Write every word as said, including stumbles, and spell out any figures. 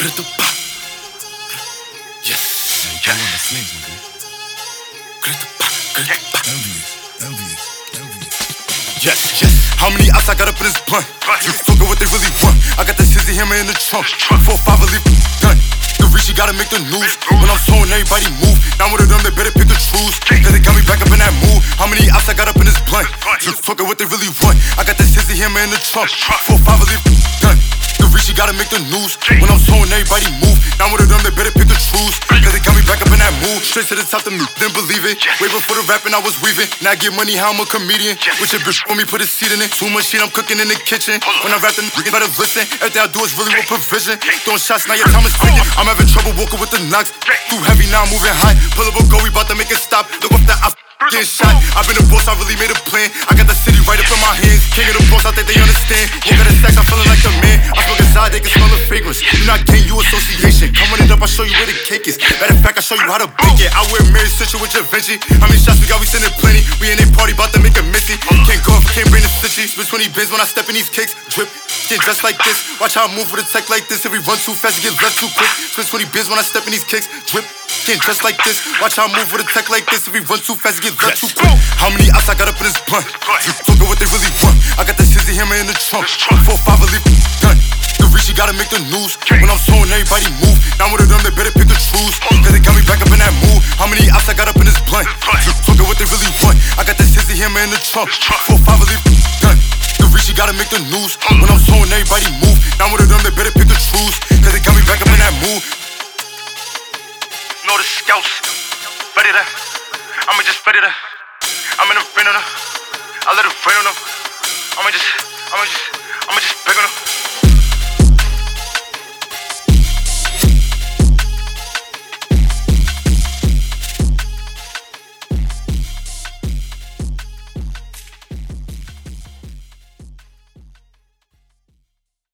Yes. Hey, yeah. The slings, my dude. Envious, envious, envious. Yes, yes. How many ops I got up in this blunt? You fuckin' what they really want. I got the scissor hammer in the trunk. Four five a leave gun. The rich, you gotta make the news. When I'm showing everybody move. Now one of them, they better pick and choose. Cause they got me back up in that mood. How many ops I got up in this blunt? You fuckin' what they really want. I got the scissor hammer in the trunk. Four five a leave gun. The rich, you gotta make the news. When I'm showing everybody move. Now one of them, they better pick and choose. Cause they got me back up in that mood. Straight to the top, them didn't believe it. Way before the rapping, I was weaving. Now I get money, how I'm a comedian. With your bitch, when me put a seat in it. Too much shit, I'm cooking in the kitchen. When I rap, them niggas better listen. Everything I do is really with provision. Throwing shots, now your time is ticking. I'm having trouble walking with the knocks. Too heavy, now I'm moving high. Pull up a go, we bout to make it stop. Look up that I getting shot. I've been a boss, I really made a plan. I got the city right up in my hands. King of the boss, I think they understand. Walk out of stacks, I'm feeling like the man. I smoke inside, they can smell the fragrance. You not gang, you association. Come run it up, I'll show you where the cake is. Matter of fact, I'll show you how to bake it. I wear Mary Citrus with your Vinci. How many shots we got? We sending plenty. We in a party, bout to make a missy. Can't go off, can't bring the city. Split twenty bins when I step in these kicks. Drip, get dressed like this. Watch how I move with a tech like this. If we run too fast, get left too quick. Split twenty bins when I step in these kicks. Drip, get dressed like this. Watch how I move with a tech like this. If we run too fast, get left too quick. How many ops I got up in this blunt? You talking what they really want. I got the scissor hammer in the trunk. Four five a leave gun. The rich, you gotta make the news. When I'm showing everybody move. Now one of them, they better pick and choose. Cause they got me back up in that mood. How many ops I got up in this blunt? You talking what they really want. I got the scissor hammer in the trunk. Four five a leave gun. The rich, you gotta make the news. When I'm showing everybody move. Now one of them, they better pick and choose. Cause they got me back up in that mood. Know the scouts. Ready to. I'ma just ready to. I'm in a friend on her. I let her friend on her. I'ma just, I'ma just, I'ma just pick on her.